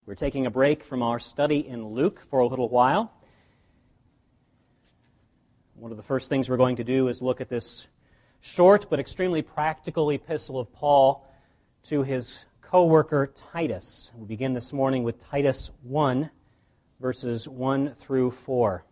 We're taking a break from our study in Luke for a little while. One of the first things we're going to do is look at this short but extremely practical epistle of Paul to his co-worker Titus. We begin this morning with Titus 1, verses 1 through 4.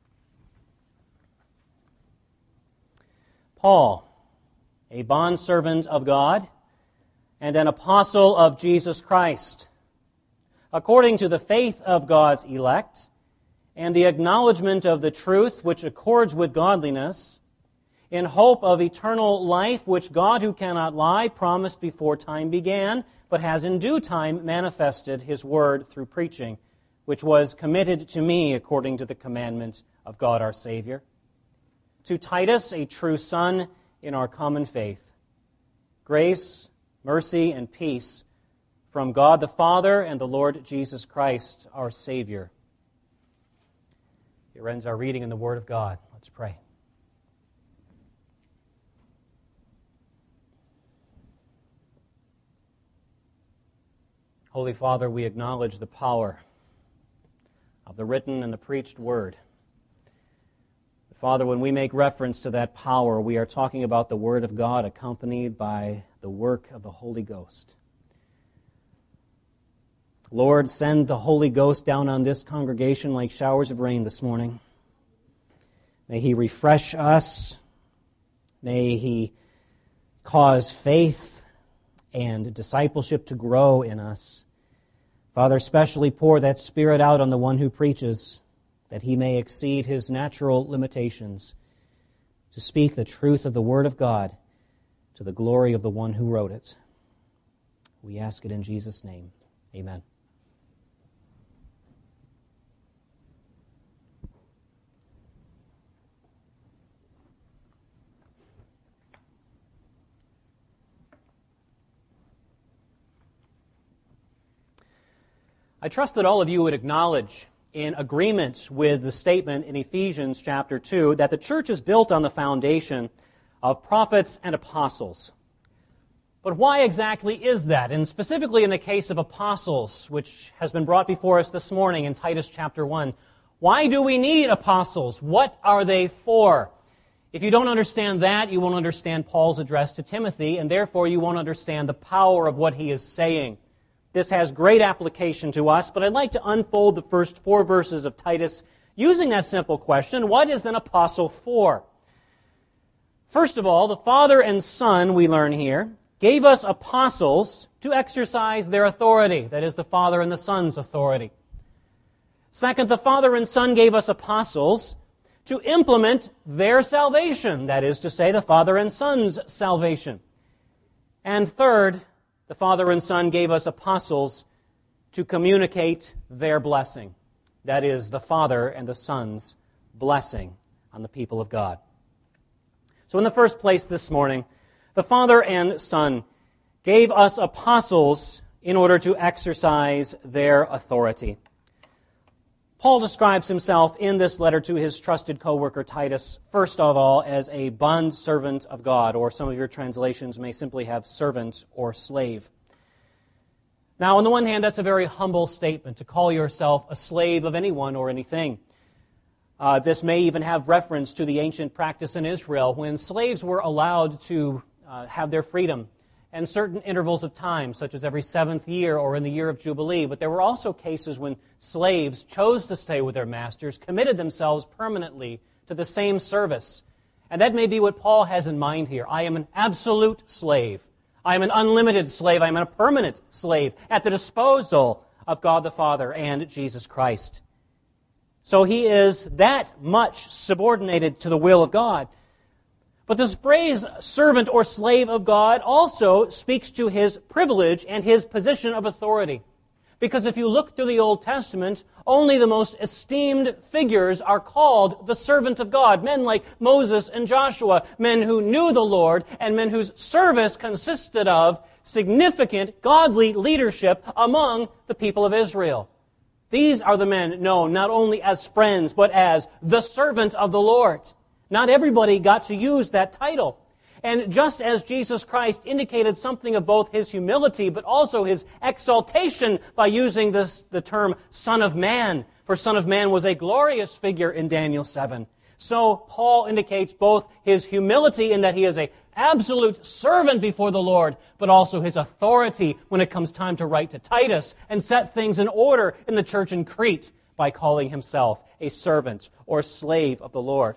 Paul, a bondservant of God and an apostle of Jesus Christ, according to the faith of God's elect and the acknowledgement of the truth which accords with godliness, in hope of eternal life which God, who cannot lie, promised before time began, but has in due time manifested His word through preaching, which was committed to me according to the commandment of God our Savior. To Titus, a true son in our common faith, grace, mercy, and peace from God the Father and the Lord Jesus Christ our Savior. Here ends our reading in the Word of God. Let's pray. Holy Father, we acknowledge the power of the written and the preached Word. Father, when we make reference to that power, we are talking about the Word of God accompanied by the work of the Holy Ghost. Lord, send the Holy Ghost down on this congregation like showers of rain this morning. May He refresh us. May He cause faith and discipleship to grow in us. Father, especially pour that Spirit out on the one who preaches, that he may exceed his natural limitations, to speak the truth of the Word of God to the glory of the one who wrote it. We ask it in Jesus' name. Amen. I trust that all of you would acknowledge, in agreement with the statement in Ephesians chapter 2, that the church is built on the foundation of prophets and apostles. But why exactly is that? And specifically in the case of apostles, which has been brought before us this morning in Titus chapter 1, why do we need apostles? What are they for? If you don't understand that, you won't understand Paul's address to Timothy, and therefore you won't understand the power of what he is saying. This has great application to us, but I'd like to unfold the first 4 verses of Titus using that simple question: what is an apostle for? First of all, the Father and Son, we learn here, gave us apostles to exercise their authority. That is, the Father and the Son's authority. Second, the Father and Son gave us apostles to implement their salvation. That is to say, the Father and Son's salvation. And third, the Father and Son gave us apostles to communicate their blessing. That is, the Father and the Son's blessing on the people of God. So in the first place this morning, the Father and Son gave us apostles in order to exercise their authority. Paul describes himself in this letter to his trusted co-worker Titus, first of all, as a bondservant of God, or some of your translations may simply have servant or slave. Now, on the one hand, that's a very humble statement, to call yourself a slave of anyone or anything. This may even have reference to the ancient practice in Israel when slaves were allowed to have their freedom and certain intervals of time, such as every 7th year or in the year of Jubilee. But there were also cases when slaves chose to stay with their masters, committed themselves permanently to the same service. And that may be what Paul has in mind here. I am an absolute slave. I am an unlimited slave. I am a permanent slave at the disposal of God the Father and Jesus Christ. So he is that much subordinated to the will of God. But this phrase, servant or slave of God, also speaks to his privilege and his position of authority. Because if you look through the Old Testament, only the most esteemed figures are called the servant of God. Men like Moses and Joshua, men who knew the Lord, and men whose service consisted of significant godly leadership among the people of Israel. These are the men known not only as friends, but as the servant of the Lord. Not everybody got to use that title. And just as Jesus Christ indicated something of both his humility but also his exaltation by using the term Son of Man, for Son of Man was a glorious figure in Daniel 7, so Paul indicates both his humility in that he is an absolute servant before the Lord, but also his authority when it comes time to write to Titus and set things in order in the church in Crete by calling himself a servant or slave of the Lord.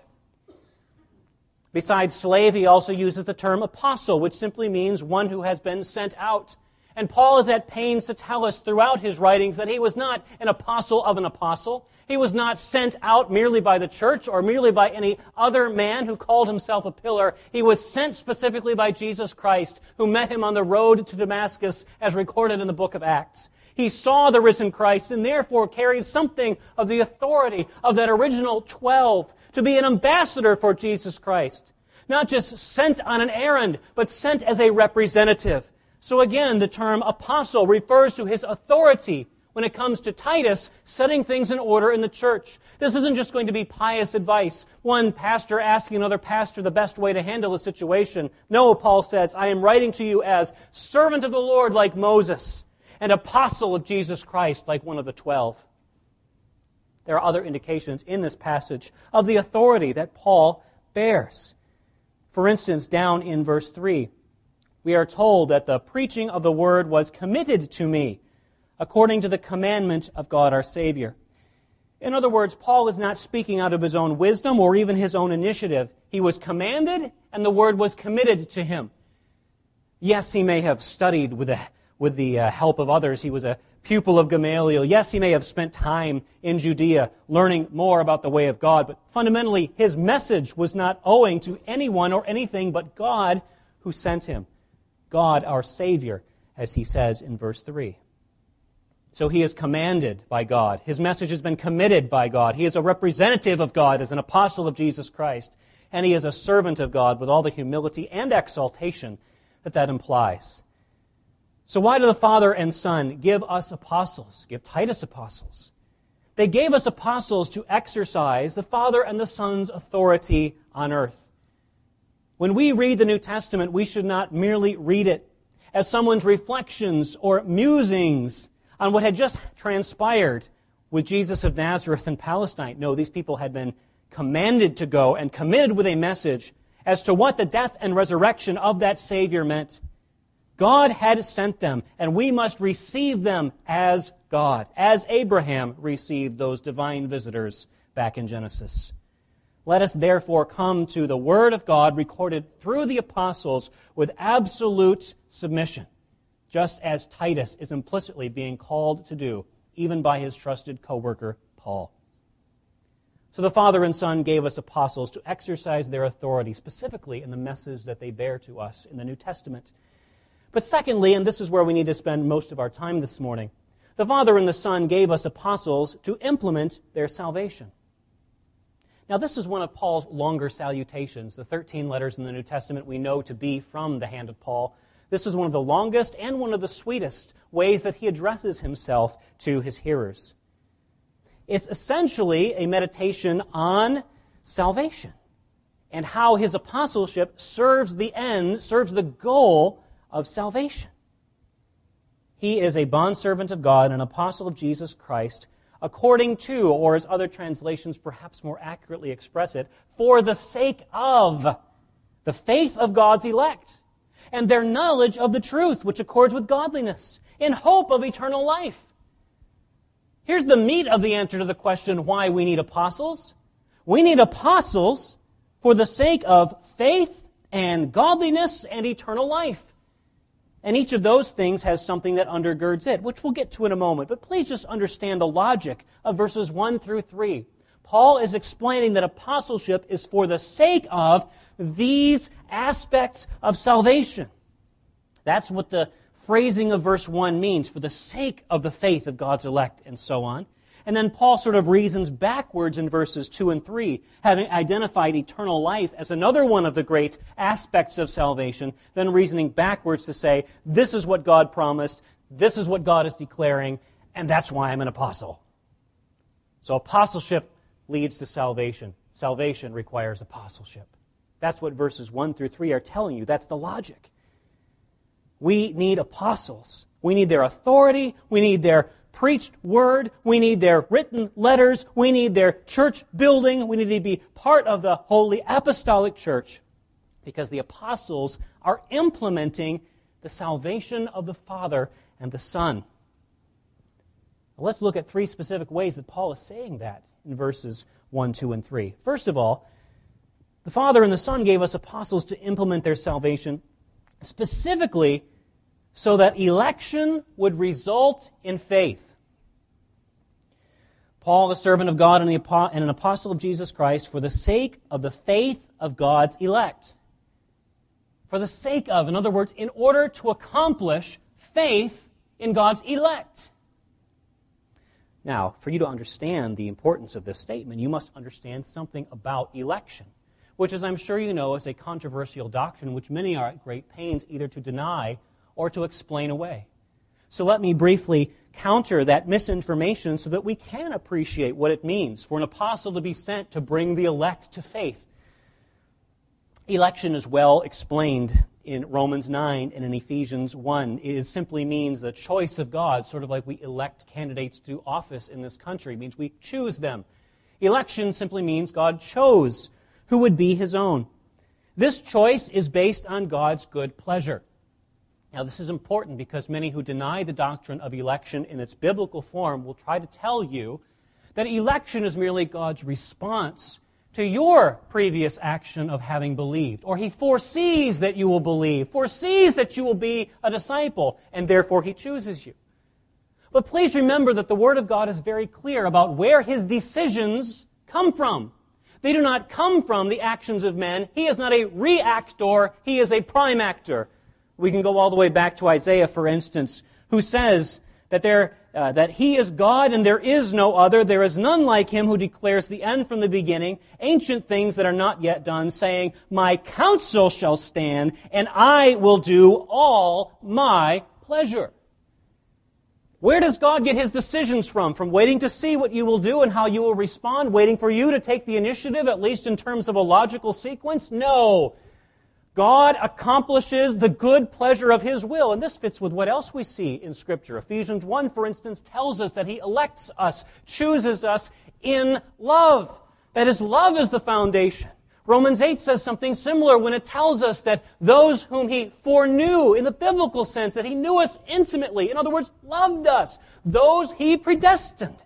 Besides slave, he also uses the term apostle, which simply means one who has been sent out. And Paul is at pains to tell us throughout his writings that he was not an apostle of an apostle. He was not sent out merely by the church or merely by any other man who called himself a pillar. He was sent specifically by Jesus Christ, who met him on the road to Damascus, as recorded in the book of Acts. He saw the risen Christ and therefore carries something of the authority of that original 12 to be an ambassador for Jesus Christ. Not just sent on an errand, but sent as a representative. So again, the term apostle refers to his authority when it comes to Titus setting things in order in the church. This isn't just going to be pious advice, one pastor asking another pastor the best way to handle a situation. No, Paul says, I am writing to you as servant of the Lord like Moses, and apostle of Jesus Christ like one of the 12. There are other indications in this passage of the authority that Paul bears. For instance, down in verse 3, we are told that the preaching of the word was committed to me, according to the commandment of God our Savior. In other words, Paul is not speaking out of his own wisdom or even his own initiative. He was commanded, and the word was committed to him. Yes, he may have studied with the help of others. He was a pupil of Gamaliel. Yes, he may have spent time in Judea learning more about the way of God, but fundamentally his message was not owing to anyone or anything but God who sent him. God our Savior, as he says in verse 3. So he is commanded by God. His message has been committed by God. He is a representative of God as an apostle of Jesus Christ. And he is a servant of God with all the humility and exaltation that implies. So why do the Father and Son give us apostles, give Titus apostles? They gave us apostles to exercise the Father and the Son's authority on earth. When we read the New Testament, we should not merely read it as someone's reflections or musings on what had just transpired with Jesus of Nazareth in Palestine. No, these people had been commanded to go and committed with a message as to what the death and resurrection of that Savior meant. God had sent them, and we must receive them as God, as Abraham received those divine visitors back in Genesis. Let us therefore come to the Word of God recorded through the apostles with absolute submission, just as Titus is implicitly being called to do, even by his trusted co-worker, Paul. So the Father and Son gave us apostles to exercise their authority, specifically in the message that they bear to us in the New Testament. But secondly, and this is where we need to spend most of our time this morning, the Father and the Son gave us apostles to implement their salvation. Now, this is one of Paul's longer salutations. The 13 letters in the New Testament we know to be from the hand of Paul. This is one of the longest and one of the sweetest ways that he addresses himself to his hearers. It's essentially a meditation on salvation and how his apostleship serves the goal of salvation. He is a bondservant of God, an apostle of Jesus Christ, according to, or as other translations perhaps more accurately express it, for the sake of the faith of God's elect and their knowledge of the truth, which accords with godliness, in hope of eternal life. Here's the meat of the answer to the question why we need apostles. We need apostles for the sake of faith and godliness and eternal life. And each of those things has something that undergirds it, which we'll get to in a moment. But please just understand the logic of verses 1 through 3. Paul is explaining that apostleship is for the sake of these aspects of salvation. That's what the phrasing of verse 1 means, for the sake of the faith of God's elect, and so on. And then Paul sort of reasons backwards in verses 2 and 3, having identified eternal life as another one of the great aspects of salvation, then reasoning backwards to say, this is what God promised, this is what God is declaring, and that's why I'm an apostle. So apostleship leads to salvation. Salvation requires apostleship. That's what verses 1 through 3 are telling you. That's the logic. We need apostles. We need their authority. We need their preached word. We need their written letters. We need their church building. We need to be part of the Holy Apostolic Church because the apostles are implementing the salvation of the Father and the Son. Now, let's look at 3 specific ways that Paul is saying that in verses 1, 2, and 3. First of all, the Father and the Son gave us apostles to implement their salvation specifically so that election would result in faith. Paul, a servant of God and an apostle of Jesus Christ, for the sake of the faith of God's elect. For the sake of, in other words, in order to accomplish faith in God's elect. Now, for you to understand the importance of this statement, you must understand something about election, which, as I'm sure you know, is a controversial doctrine which many are at great pains either to deny or to explain away. So let me briefly counter that misinformation so that we can appreciate what it means for an apostle to be sent to bring the elect to faith. Election is well explained in Romans 9 and in Ephesians 1. It simply means the choice of God, sort of like we elect candidates to office in this country. It means we choose them. Election simply means God chose who would be His own. This choice is based on God's good pleasure. Now, this is important because many who deny the doctrine of election in its biblical form will try to tell you that election is merely God's response to your previous action of having believed. Or He foresees that you will believe, foresees that you will be a disciple, and therefore He chooses you. But please remember that the Word of God is very clear about where His decisions come from. They do not come from the actions of men. He is not a reactor, He is a prime actor. We can go all the way back to Isaiah, for instance, who says that He is God and there is no other. There is none like Him who declares the end from the beginning, ancient things that are not yet done, saying, "My counsel shall stand, and I will do all my pleasure." Where does God get His decisions from? From waiting to see what you will do and how you will respond, waiting for you to take the initiative, at least in terms of a logical sequence? No. God accomplishes the good pleasure of His will. And this fits with what else we see in Scripture. Ephesians 1, for instance, tells us that He elects us, chooses us in love. That is, love is the foundation. Romans 8 says something similar when it tells us that those whom He foreknew, in the biblical sense, that He knew us intimately, in other words, loved us, those He predestined.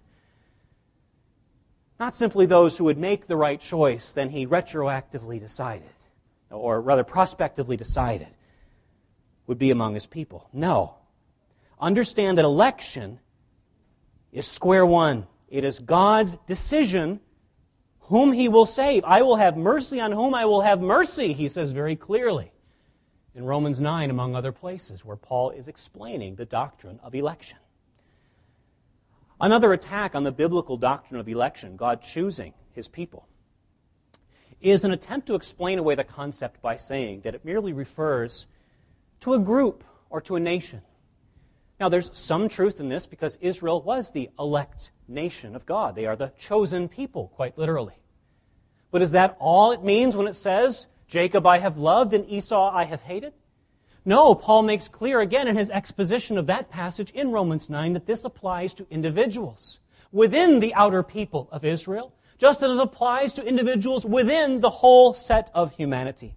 Not simply those who would make the right choice, then He retroactively decided, or rather prospectively decided, would be among His people. No. Understand that election is square one. It is God's decision whom He will save. I will have mercy on whom I will have mercy, He says very clearly in Romans 9, among other places, where Paul is explaining the doctrine of election. Another attack on the biblical doctrine of election, God choosing His people, is an attempt to explain away the concept by saying that it merely refers to a group or to a nation. Now, there's some truth in this because Israel was the elect nation of God. They are the chosen people, quite literally. But is that all it means when it says, "Jacob I have loved and Esau I have hated"? No, Paul makes clear again in his exposition of that passage in Romans 9 that this applies to individuals within the outer people of Israel, just as it applies to individuals within the whole set of humanity.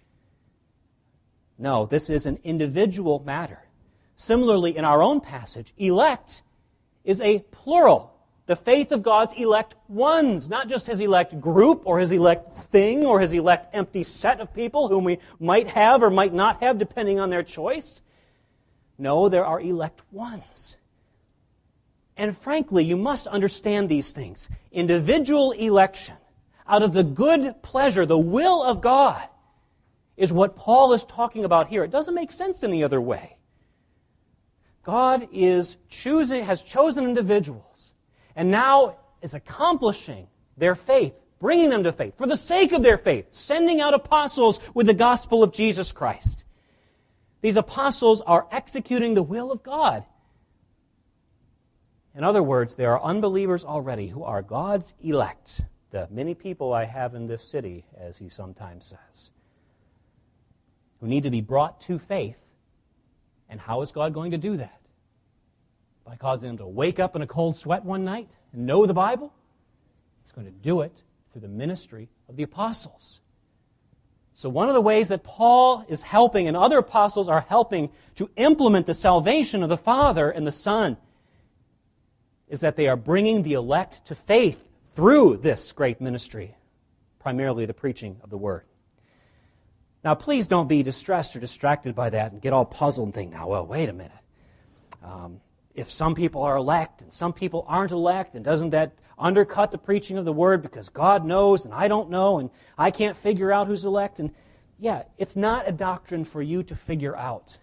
No, this is an individual matter. Similarly, in our own passage, elect is a plural. The faith of God's elect ones, not just His elect group or His elect thing or His elect empty set of people whom we might have or might not have depending on their choice. No, there are elect ones. And frankly, you must understand these things. Individual election, out of the good pleasure, the will of God, is what Paul is talking about here. It doesn't make sense any other way. God has chosen individuals, and now is accomplishing their faith, bringing them to faith, for the sake of their faith, sending out apostles with the gospel of Jesus Christ. These apostles are executing the will of God. In other words, there are unbelievers already who are God's elect. the many people I have in this city, as he sometimes says, who need to be brought to faith. And how is God going to do that? By causing them to wake up in a cold sweat one night and know the Bible? He's going to do it through the ministry of the apostles. So one of the ways that Paul is helping and other apostles are helping to implement the salvation of the Father and the Son is that they are bringing the elect to faith through this great ministry, primarily the preaching of the Word. Now, please don't be distressed or distracted by that and get all puzzled and think, now, well, wait a minute. If some people are elect and some people aren't elect, then doesn't that undercut the preaching of the Word because God knows and I don't know and I can't figure out who's elect? And yeah, it's not a doctrine for you to figure out.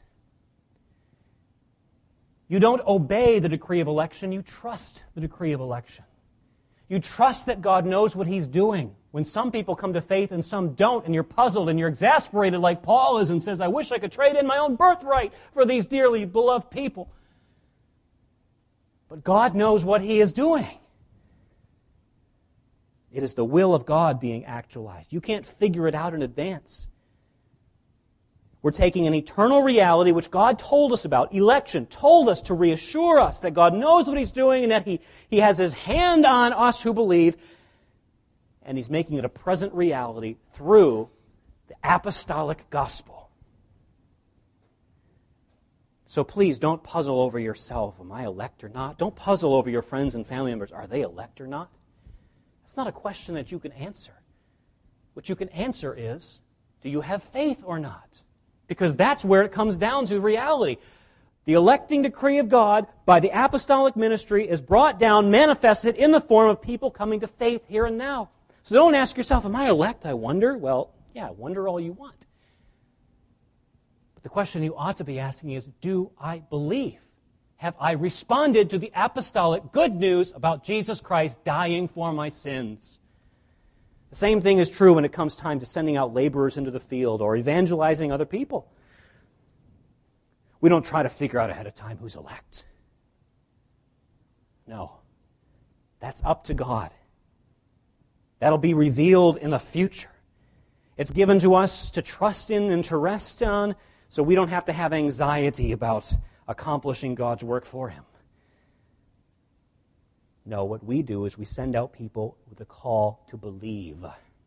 You don't obey the decree of election, you trust the decree of election. You trust that God knows what He's doing. When some people come to faith and some don't, and you're puzzled and you're exasperated like Paul is and says, I wish I could trade in my own birthright for these dearly beloved people. But God knows what He is doing. It is the will of God being actualized. You can't figure it out in advance. We're taking an eternal reality which God told us about, election, told us to reassure us that God knows what He's doing and that He has His hand on us who believe, and He's making it a present reality through the apostolic gospel. So please don't puzzle over yourself, am I elect or not? Don't puzzle over your friends and family members, are they elect or not? That's not a question that you can answer. What you can answer is, do you have faith or not? Because that's where it comes down to reality. The electing decree of God by the apostolic ministry is brought down, manifested in the form of people coming to faith here and now. So don't ask yourself, am I elect, I wonder? Well, yeah, wonder all you want. But the question you ought to be asking is, do I believe? Have I responded to the apostolic good news about Jesus Christ dying for my sins? The same thing is true when it comes time to sending out laborers into the field or evangelizing other people. We don't try to figure out ahead of time who's elect. No. That's up to God. That'll be revealed in the future. It's given to us to trust in and to rest on, so we don't have to have anxiety about accomplishing God's work for Him. No, what we do is we send out people with a call to believe.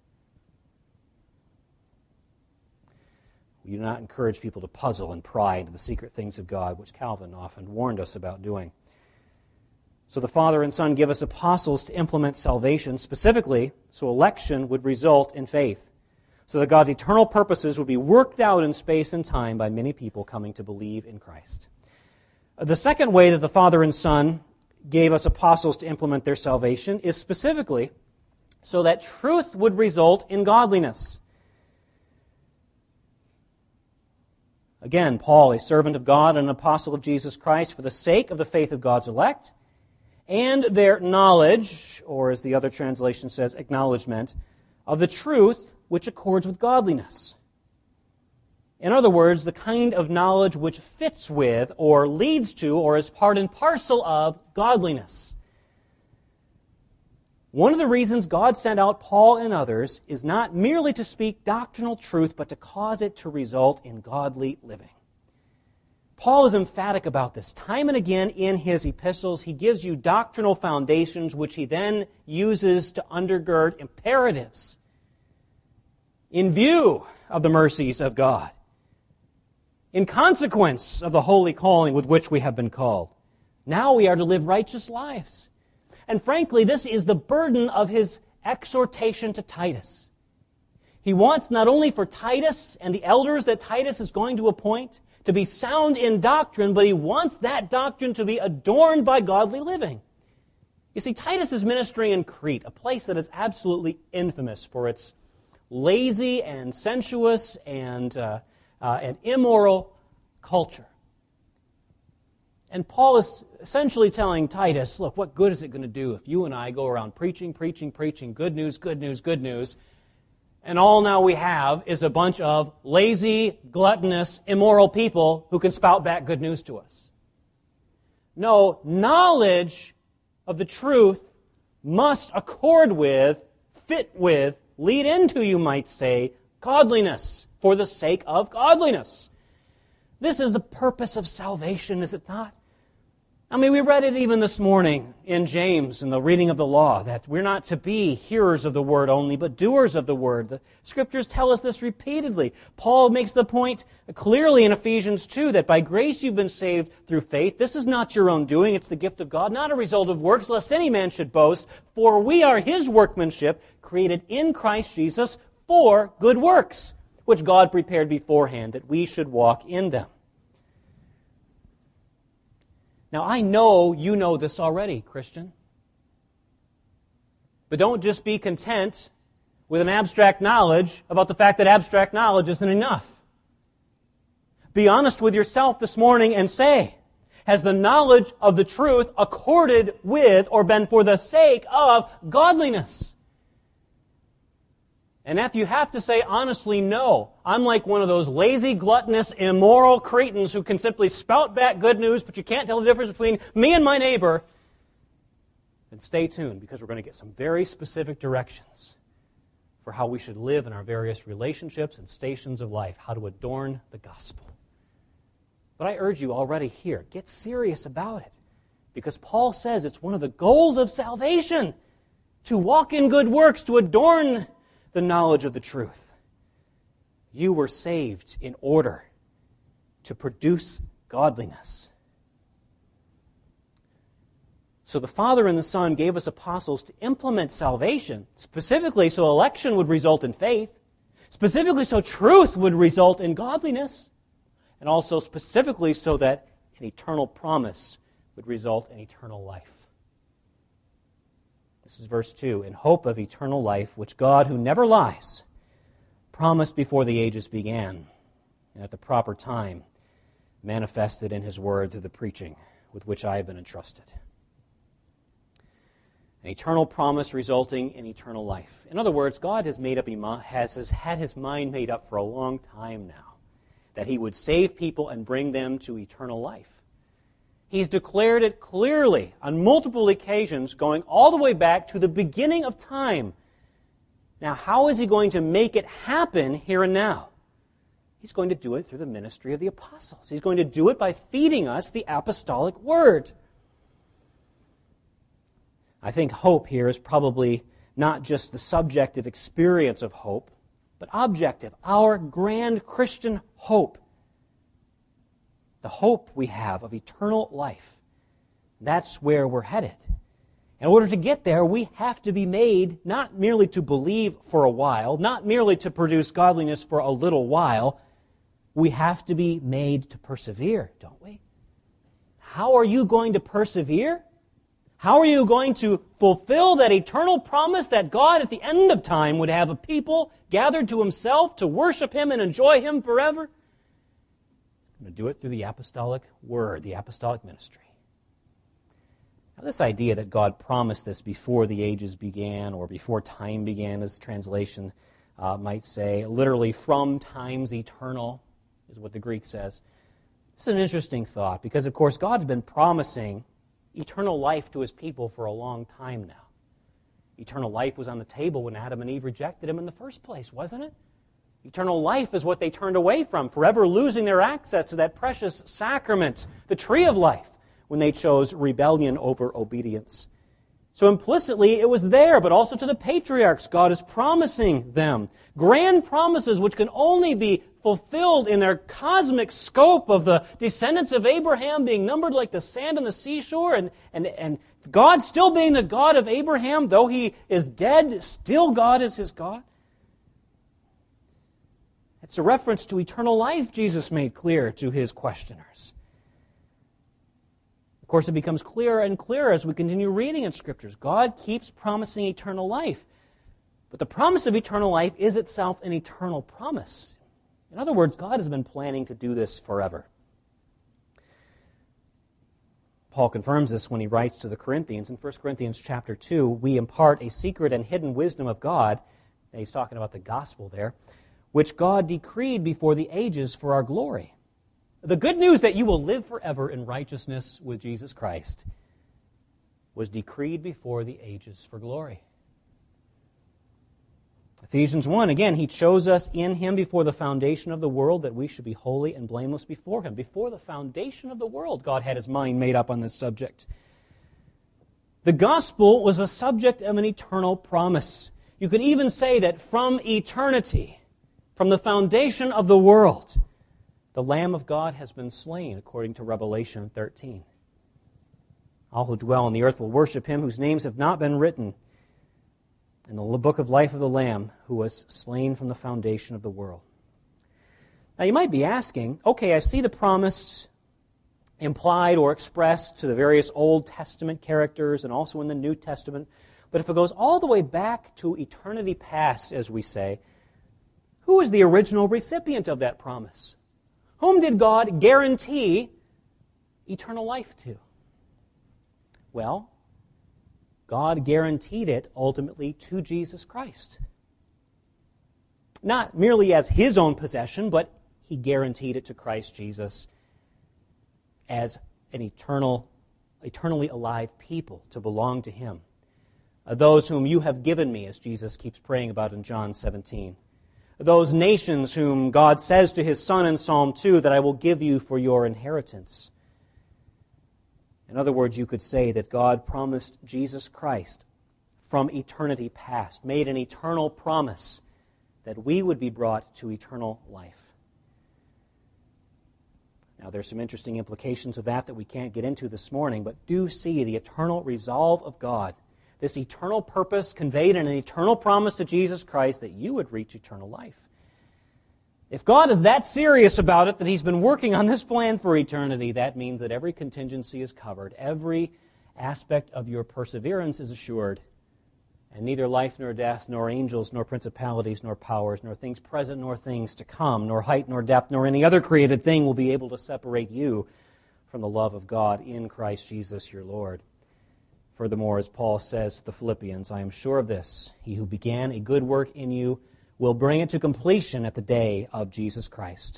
We do not encourage people to puzzle and pry into the secret things of God, which Calvin often warned us about doing. So the Father and Son give us apostles to implement salvation, specifically so election would result in faith, so that God's eternal purposes would be worked out in space and time by many people coming to believe in Christ. The second way that the Father and Son gave us apostles to implement their salvation is specifically so that truth would result in godliness. Again, Paul, a servant of God and an apostle of Jesus Christ, for the sake of the faith of God's elect and their knowledge, or as the other translation says, acknowledgement, of the truth which accords with godliness. In other words, the kind of knowledge which fits with or leads to or is part and parcel of godliness. One of the reasons God sent out Paul and others is not merely to speak doctrinal truth, but to cause it to result in godly living. Paul is emphatic about this. Time and again in his epistles, he gives you doctrinal foundations which he then uses to undergird imperatives in view of the mercies of God, in consequence of the holy calling with which we have been called. Now we are to live righteous lives. And frankly, this is the burden of his exhortation to Titus. He wants not only for Titus and the elders that Titus is going to appoint to be sound in doctrine, but he wants that doctrine to be adorned by godly living. You see, Titus is ministering in Crete, a place that is absolutely infamous for its lazy and sensuous and immoral culture. And Paul is essentially telling Titus, look, what good is it going to do if you and I go around preaching, good news, and all now we have is a bunch of lazy, gluttonous, immoral people who can spout back good news to us. No, knowledge of the truth must accord with fit with, lead into, you might say, godliness, for the sake of godliness. This is the purpose of salvation, is it not? I mean, we read it even this morning in James in the reading of the law, that we're not to be hearers of the word only, but doers of the word. The Scriptures tell us this repeatedly. Paul makes the point clearly in Ephesians 2 that by grace you've been saved through faith. This is not your own doing, it's the gift of God, not a result of works, lest any man should boast. For we are His workmanship, created in Christ Jesus for good works, which God prepared beforehand that we should walk in them. Now, I know you know this already, Christian. But don't just be content with an abstract knowledge about the fact that abstract knowledge isn't enough. Be honest with yourself this morning and say, has the knowledge of the truth accorded with or been for the sake of godliness? And if you have to say honestly no, I'm like one of those lazy, gluttonous, immoral cretins who can simply spout back good news, but you can't tell the difference between me and my neighbor, then stay tuned, because we're going to get some very specific directions for how we should live in our various relationships and stations of life, how to adorn the gospel. But I urge you already here, get serious about it, because Paul says it's one of the goals of salvation to walk in good works, to adorn the knowledge of the truth. You were saved in order to produce godliness. So the Father and the Son gave us apostles to implement salvation, specifically so election would result in faith, specifically so truth would result in godliness, and also specifically so that an eternal promise would result in eternal life. This is verse 2. In hope of eternal life, which God, who never lies, promised before the ages began, and at the proper time manifested in His word through the preaching with which I have been entrusted. An eternal promise resulting in eternal life. In other words, God has had His mind made up for a long time now that He would save people and bring them to eternal life. He's declared it clearly on multiple occasions, going all the way back to the beginning of time. Now, how is He going to make it happen here and now? He's going to do it through the ministry of the apostles. He's going to do it by feeding us the apostolic word. I think hope here is probably not just the subjective experience of hope, but objective, our grand Christian hope. The hope we have of eternal life. That's where we're headed. In order to get there, we have to be made not merely to believe for a while, not merely to produce godliness for a little while. We have to be made to persevere, don't we? How are you going to persevere? How are you going to fulfill that eternal promise that God at the end of time would have a people gathered to Himself to worship Him and enjoy Him forever? I'm going to do it through the apostolic word, the apostolic ministry. Now, this idea that God promised this before the ages began, or before time began, as translation might say, literally from times eternal, is what the Greek says. It's an interesting thought, because, of course, God's been promising eternal life to His people for a long time now. Eternal life was on the table when Adam and Eve rejected Him in the first place, wasn't it? Eternal life is what they turned away from, forever losing their access to that precious sacrament, the tree of life, when they chose rebellion over obedience. So implicitly, it was there, but also to the patriarchs, God is promising them grand promises which can only be fulfilled in their cosmic scope of the descendants of Abraham being numbered like the sand on the seashore, and God still being the God of Abraham, though He is dead, still God is his God. It's a reference to eternal life Jesus made clear to His questioners. Of course, it becomes clearer and clearer as we continue reading in Scriptures. God keeps promising eternal life. But the promise of eternal life is itself an eternal promise. In other words, God has been planning to do this forever. Paul confirms this when he writes to the Corinthians. In 1 Corinthians chapter 2, we impart a secret and hidden wisdom of God. And he's talking about the gospel there, which God decreed before the ages for our glory. The good news that you will live forever in righteousness with Jesus Christ was decreed before the ages for glory. Ephesians 1, again, He chose us in Him before the foundation of the world that we should be holy and blameless before Him. Before the foundation of the world, God had His mind made up on this subject. The gospel was a subject of an eternal promise. You could even say that from eternity, from the foundation of the world, the Lamb of God has been slain, according to Revelation 13. All who dwell on the earth will worship Him whose names have not been written in the book of life of the Lamb who was slain from the foundation of the world. Now you might be asking, okay, I see the promise implied or expressed to the various Old Testament characters and also in the New Testament, but if it goes all the way back to eternity past, as we say, who is the original recipient of that promise? Whom did God guarantee eternal life to? Well, God guaranteed it ultimately to Jesus Christ. Not merely as His own possession, but He guaranteed it to Christ Jesus as an eternally alive people to belong to Him. Those whom you have given me, as Jesus keeps praying about in John 17. Those nations whom God says to His Son in Psalm 2 that I will give you for your inheritance. In other words, you could say that God promised Jesus Christ from eternity past, made an eternal promise that we would be brought to eternal life. Now, there's some interesting implications of that we can't get into this morning, but do see the eternal resolve of God, this eternal purpose conveyed in an eternal promise to Jesus Christ that you would reach eternal life. If God is that serious about it, that He's been working on this plan for eternity, that means that every contingency is covered. Every aspect of your perseverance is assured. And neither life nor death, nor angels, nor principalities, nor powers, nor things present, nor things to come, nor height, nor depth, nor any other created thing will be able to separate you from the love of God in Christ Jesus your Lord. Furthermore, as Paul says to the Philippians, I am sure of this, He who began a good work in you will bring it to completion at the day of Jesus Christ.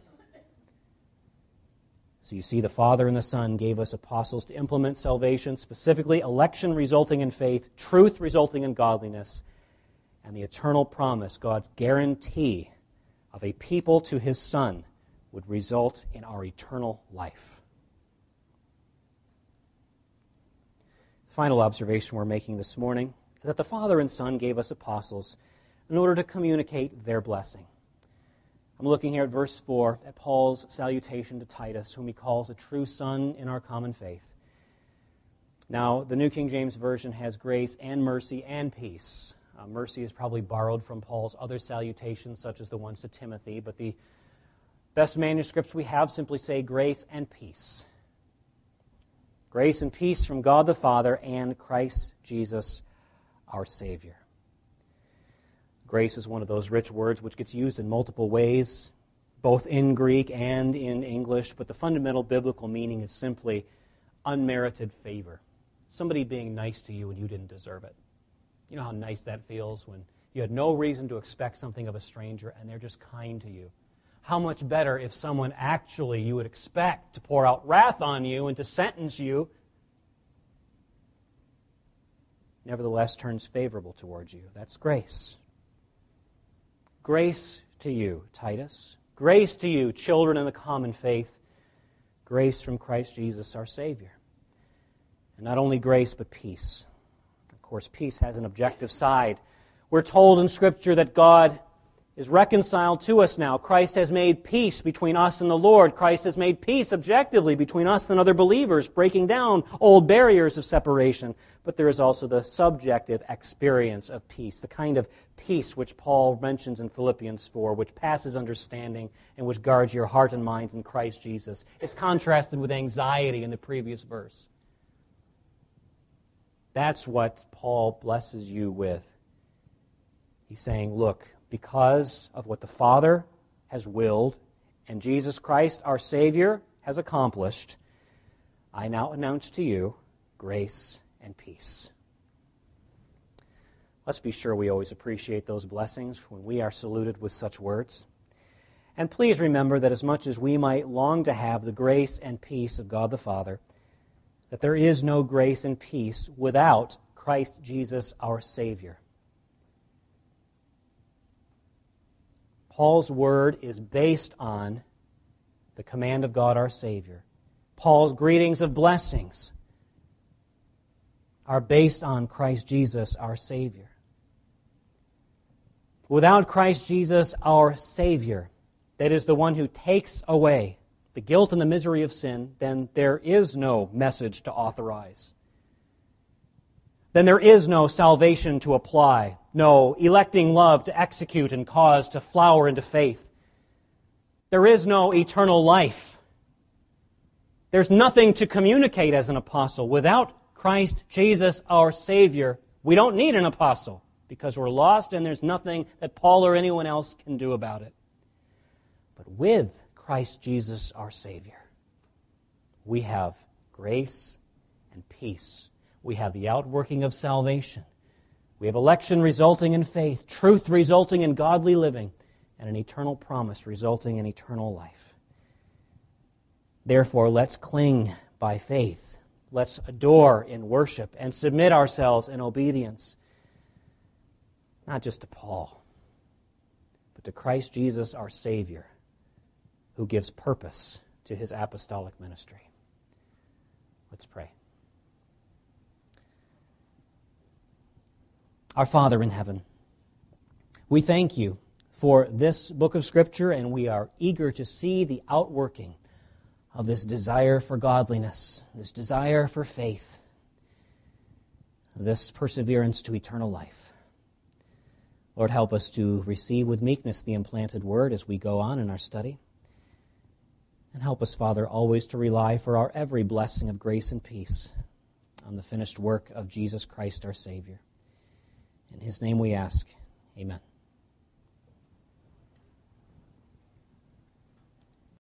So you see, the Father and the Son gave us apostles to implement salvation, specifically election resulting in faith, truth resulting in godliness, and the eternal promise, God's guarantee of a people to His Son, would result in our eternal life. The final observation we're making this morning is that the Father and Son gave us apostles in order to communicate their blessing. I'm looking here at verse 4 at Paul's salutation to Titus, whom he calls a true son in our common faith. Now, the New King James Version has grace and mercy and peace. Mercy is probably borrowed from Paul's other salutations, such as the ones to Timothy, but the best manuscripts we have simply say grace and peace. Grace and peace from God the Father and Christ Jesus, our Savior. Grace is one of those rich words which gets used in multiple ways, both in Greek and in English, but the fundamental biblical meaning is simply unmerited favor. Somebody being nice to you when you didn't deserve it. You know how nice that feels when you had no reason to expect something of a stranger and they're just kind to you. How much better if someone actually you would expect to pour out wrath on you and to sentence you, nevertheless turns favorable towards you. That's grace. Grace to you, Titus. Grace to you, children in the common faith. Grace from Christ Jesus, our Savior. And not only grace, but peace. Of course, peace has an objective side. We're told in Scripture that God is reconciled to us now. Christ has made peace between us and the Lord. Christ has made peace objectively between us and other believers, breaking down old barriers of separation. But there is also the subjective experience of peace, the kind of peace which Paul mentions in Philippians 4, which passes understanding and which guards your heart and mind in Christ Jesus. It's contrasted with anxiety in the previous verse. That's what Paul blesses you with. He's saying, look, because of what the Father has willed and Jesus Christ, our Savior, has accomplished, I now announce to you grace and peace. Let's be sure we always appreciate those blessings when we are saluted with such words. And please remember that as much as we might long to have the grace and peace of God the Father, that there is no grace and peace without Christ Jesus, our Savior. Paul's word is based on the command of God our Savior. Paul's greetings of blessings are based on Christ Jesus our Savior. Without Christ Jesus our Savior, that is the one who takes away the guilt and the misery of sin, then there is no message to authorize. Then there is no salvation to apply, no electing love to execute and cause to flower into faith. There is no eternal life. There's nothing to communicate as an apostle. Without Christ Jesus, our Savior, we don't need an apostle because we're lost and there's nothing that Paul or anyone else can do about it. But with Christ Jesus, our Savior, we have grace and peace. We have the outworking of salvation. We have election resulting in faith, truth resulting in godly living, and an eternal promise resulting in eternal life. Therefore, let's cling by faith. Let's adore in worship and submit ourselves in obedience, not just to Paul, but to Christ Jesus, our Savior, who gives purpose to His apostolic ministry. Let's pray. Our Father in heaven, we thank You for this book of Scripture, and we are eager to see the outworking of this desire for godliness, this desire for faith, this perseverance to eternal life. Lord, help us to receive with meekness the implanted word as we go on in our study. And help us, Father, always to rely for our every blessing of grace and peace on the finished work of Jesus Christ our Savior. In His name we ask, amen.